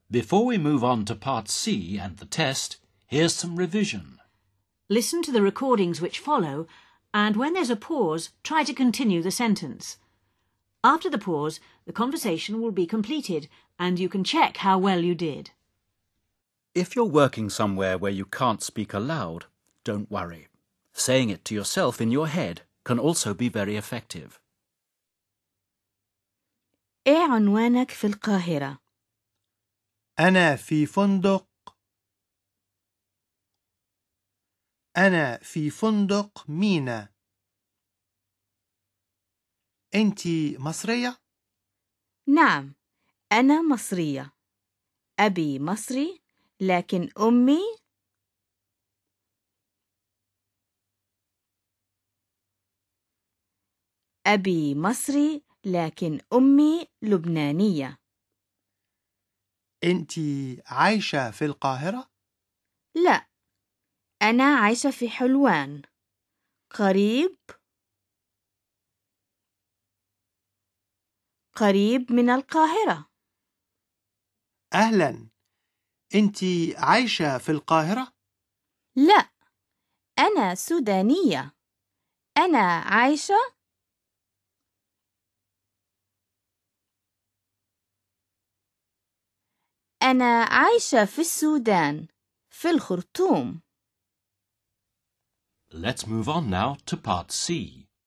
Before we move on to Part C and the test, here's some revision. Listen to the recordings which follow, and when there's a pause, try to continue the sentence. After the pause, the conversation will be completed, and you can check how well you did. If you're working somewhere where you can't speak aloud, don't worry. Saying it to yourself in your head can also be very effective. إيه عنوانك في القاهرة؟ أنا في فندق. أنا في فندق مينا. أنتِ مصرية؟ نعم، أنا مصرية. أبي مصري، لكن أمي لبنانية. أنتِ عايشة في القاهرة؟ لا، أنا عايشة في حلوان. قريب من القاهرة. أهلاً. أنتِ عايشة في القاهرة؟ لا، أنا سودانية. أنا عايشة في السودان، في الخرطوم. Let's move on now to Part C.